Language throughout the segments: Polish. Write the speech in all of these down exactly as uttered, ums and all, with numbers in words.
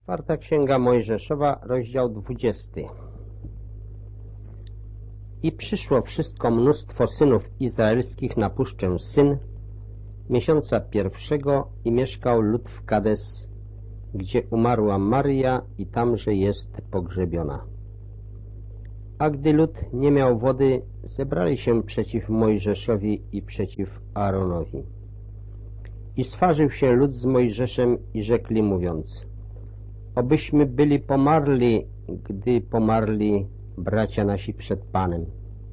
Czwarta Księga Mojżeszowa, rozdział dwudziesty. I przyszło wszystko mnóstwo synów izraelskich na puszczę Syn, miesiąca pierwszego, i mieszkał lud w Kades, gdzie umarła Maryja i tamże jest pogrzebiona. A gdy lud nie miał wody, zebrali się przeciw Mojżeszowi i przeciw Aaronowi. I swarzył się lud z Mojżeszem i rzekli mówiąc: obyśmy byli pomarli, gdy pomarli bracia nasi przed Panem.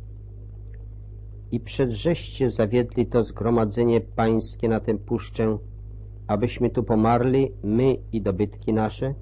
I przedrzeście zawiedli to zgromadzenie pańskie na tę puszczę, abyśmy tu pomarli, my i dobytki nasze?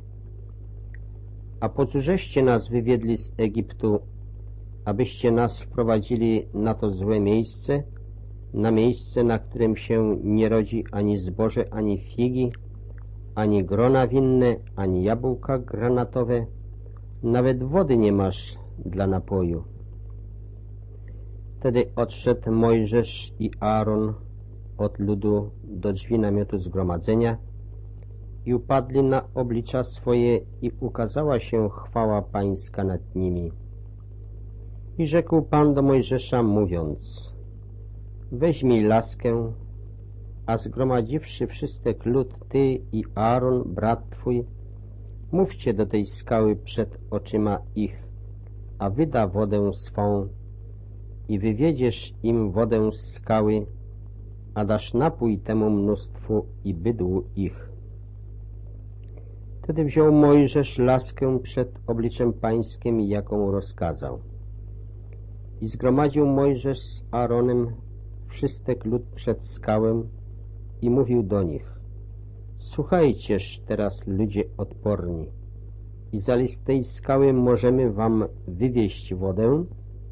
A po cóżeście nas wywiedli z Egiptu, abyście nas wprowadzili na to złe miejsce, na miejsce, na którym się nie rodzi ani zboże, ani figi, ani grona winne, ani jabłka granatowe, nawet wody nie masz dla napoju. Wtedy odszedł Mojżesz i Aaron od ludu do drzwi namiotu zgromadzenia i upadli na oblicza swoje, i ukazała się chwała pańska nad nimi. I rzekł Pan do Mojżesza, mówiąc: weźmij laskę, a zgromadziwszy wszystek lud, ty i Aaron, brat twój, mówcie do tej skały przed oczyma ich, a wyda wodę swą, i wywiedziesz im wodę z skały, a dasz napój temu mnóstwu i bydłu ich. Wtedy wziął Mojżesz laskę przed obliczem pańskim, jaką rozkazał. I zgromadził Mojżesz z Aaronem wszystek lud przed skałę i mówił do nich: słuchajcież teraz, ludzie odporni, i zali z tej skały możemy wam wywieźć wodę?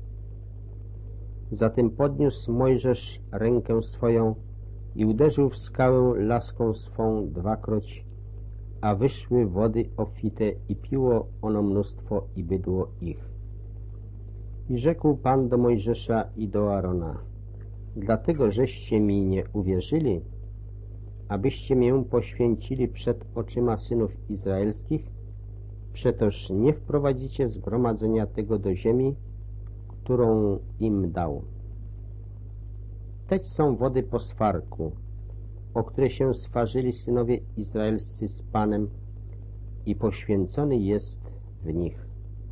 Zatem podniósł Mojżesz rękę swoją i uderzył w skałę laską swą dwakroć, a wyszły wody obfite i piło ono mnóstwo i bydło ich. I rzekł Pan do Mojżesza i do Aarona: dlatego żeście mi nie uwierzyli, abyście mię poświęcili przed oczyma synów izraelskich, przetoż nie wprowadzicie zgromadzenia tego do ziemi, którą im dał. Teć są wody po swarku, o które się swarzyli synowie izraelscy z Panem, i poświęcony jest w nich.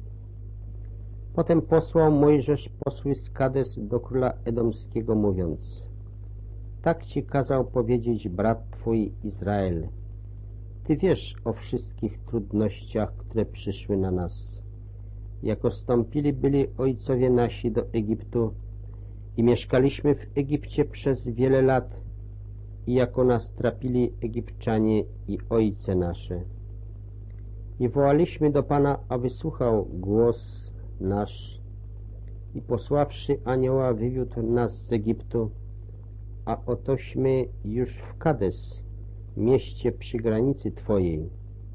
Potem posłał Mojżesz posły z Kades do króla Edomskiego, mówiąc: tak ci kazał powiedzieć brat twój Izrael. Ty wiesz o wszystkich trudnościach, które przyszły na nas, jako stąpili byli ojcowie nasi do Egiptu i mieszkaliśmy w Egipcie przez wiele lat, i jako nas trapili Egipczanie i ojce nasze. I wołaliśmy do Pana, a wysłuchał głos nasz, i posławszy anioła wywiódł nas z Egiptu, a otośmy już w Kades, mieście przy granicy Twojej.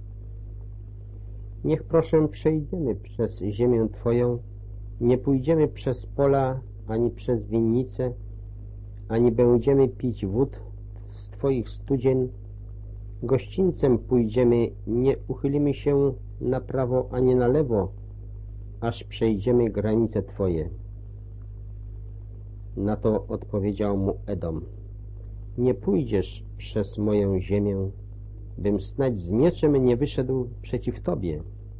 Niech proszę przejdziemy przez ziemię Twoją, nie pójdziemy przez pola, ani przez winnice, ani będziemy pić wód z Twoich studzien. Gościńcem pójdziemy, nie uchylimy się na prawo ani na lewo, aż przejdziemy granice Twoje. Na to odpowiedział mu Edom: nie pójdziesz przez moją ziemię, bym snadź z mieczem nie wyszedł przeciw Tobie.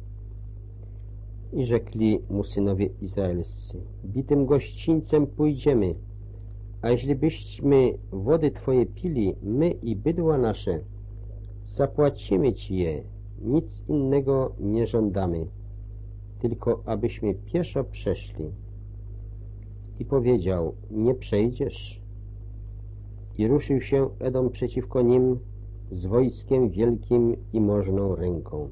I rzekli mu synowie izraelscy: bitym gościńcem pójdziemy, a jeśli byśmy wody Twoje pili, my i bydła nasze, zapłacimy Ci je, nic innego nie żądamy, tylko abyśmy pieszo przeszli. I powiedział: nie przejdziesz. I ruszył się Edom przeciwko nim z wojskiem wielkim i możną ręką.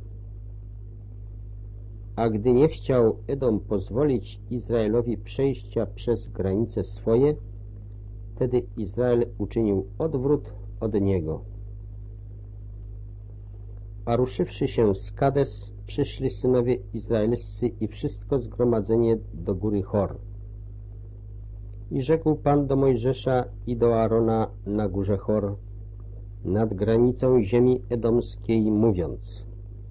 A gdy nie chciał Edom pozwolić Izraelowi przejścia przez granice swoje, wtedy Izrael uczynił odwrót od niego. A ruszywszy się z Kades, przyszli synowie izraelscy i wszystko zgromadzenie do góry Hor. I rzekł Pan do Mojżesza i do Aarona na górze Hor, nad granicą ziemi edomskiej, mówiąc: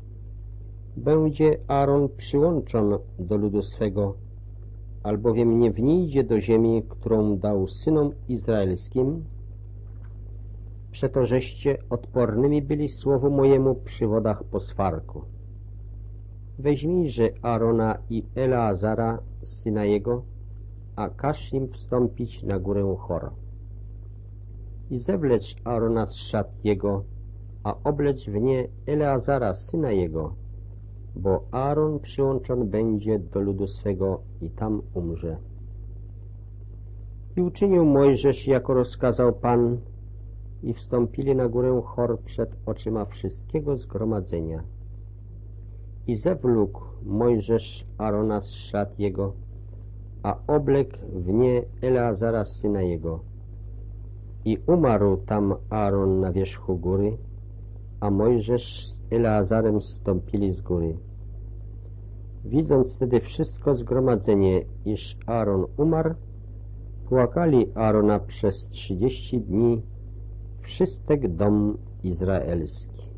będzie Aaron przyłączon do ludu swego, albowiem nie wnijdzie do ziemi, którą dał synom izraelskim, przeto żeście odpornymi byli słowu mojemu przy wodach poswarku. Weźmijże Aarona i Eleazara, syna jego, a każ im wstąpić na górę Hor. I zewlecz Aarona z szat jego, a oblecz w nie Eleazara, syna jego, bo Aaron przyłączony będzie do ludu swego i tam umrze. I uczynił Mojżesz, jako rozkazał Pan, i wstąpili na górę Hor przed oczyma wszystkiego zgromadzenia. I zewlókł Mojżesz Aarona z szat jego, a oblekł w nie Eleazara, syna jego. I umarł tam Aaron na wierzchu góry, a Mojżesz z Eleazarem zstąpili z góry. Widząc wtedy wszystko zgromadzenie, iż Aaron umarł, płakali Aarona przez trzydzieści dni wszystek dom izraelski.